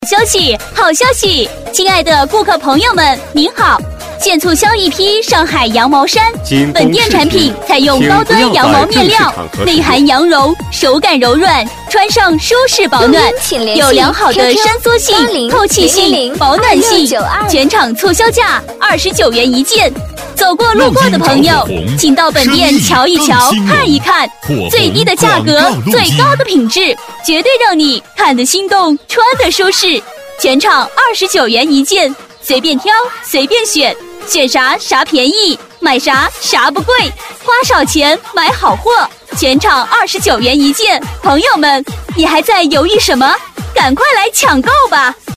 消息，好消息！亲爱的顾客朋友们，您好！现促销一批上海羊毛衫，本店产品采用高端羊毛面料，内含羊绒，手感柔软，穿上舒适保暖，有良好的伸缩性、透气性、保暖性。全场促销价29元一件。走过路过的朋友，请到本店瞧一瞧、看一看，最低的价格，最高的品质，绝对让你看得心动，穿得舒适。全场29元一件，随便挑，随便选，选啥啥便宜，买啥啥不贵，花少钱买好货。全场29元一件，朋友们，你还在犹豫什么？赶快来抢购吧！